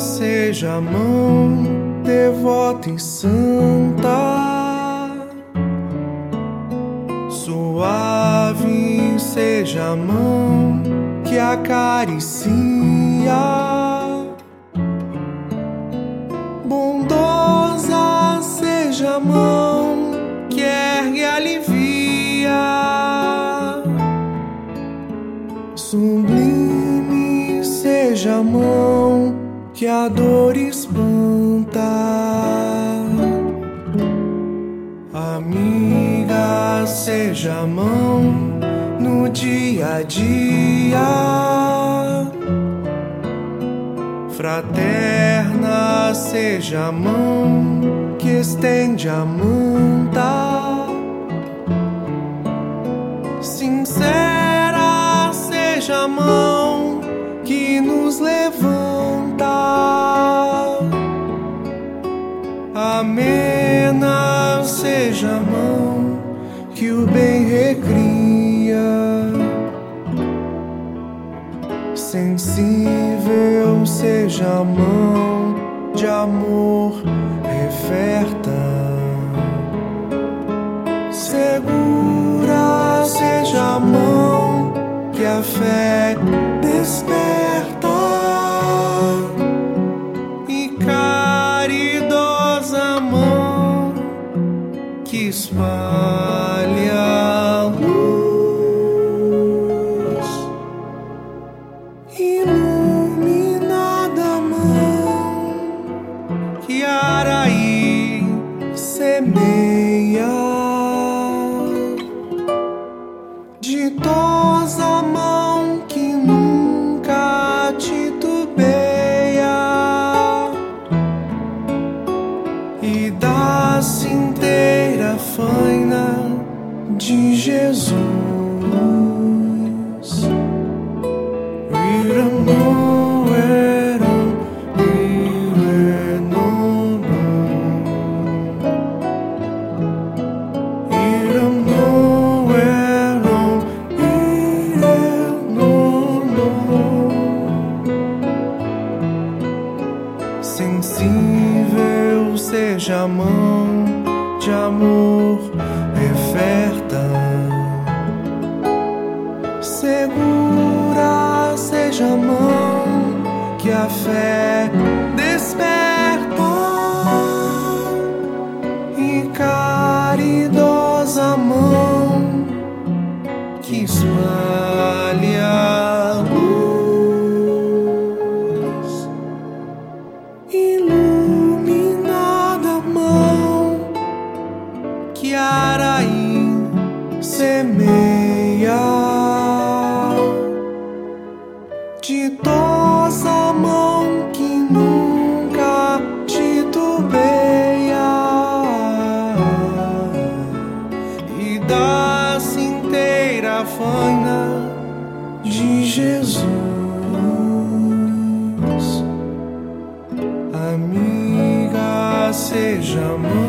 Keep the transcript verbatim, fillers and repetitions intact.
seja a mão devota e santa, suave seja a mão que acaricia, bondosa seja a mão que ergue e alivia, sublime seja a mão que a dor espanta, amiga seja a mão no dia a dia, fraterna seja a mão que estende a manta, sincera seja a mão que nos levanta, amena seja a mão que o bem recria, sensível seja a mão de amor referta, segura seja a mão que a fé desperta, e caridosa mão que espalha a luz, iluminada mão que Araí semeia, ditosa mão que nunca titubeia, e dá-se inteira faina de Jesus. We don't know where to be, we don't know. We don't know where to be, we don't know. Sensível seja a mão de amor referta, segura seja a mão que a fé desperta, e caridosa mão que espalha a luz, iluminada mão que Araí semeia, ditosa mão que nunca titubeia, e dá-se inteira faina de Jesus. Amiga seja a mão